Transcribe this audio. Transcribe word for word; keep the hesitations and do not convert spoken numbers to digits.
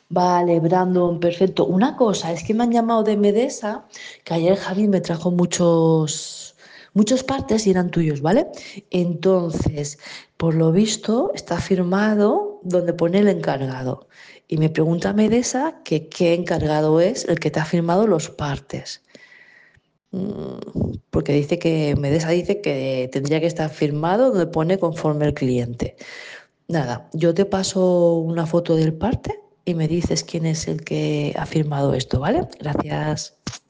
Vale, Brandon, perfecto. Una cosa, es que me han llamado de Medesa, que ayer Javi me trajo muchos, muchos partes y eran tuyos, ¿vale? Entonces, por lo visto, está firmado donde pone el encargado. Y me pregunta Medesa que qué encargado es el que te ha firmado los partes. Mm, Porque dice que Medesa dice que tendría que estar firmado donde pone conforme el cliente. Nada, yo te paso una foto del parte y me dices quién es el que ha firmado esto, ¿vale? Gracias.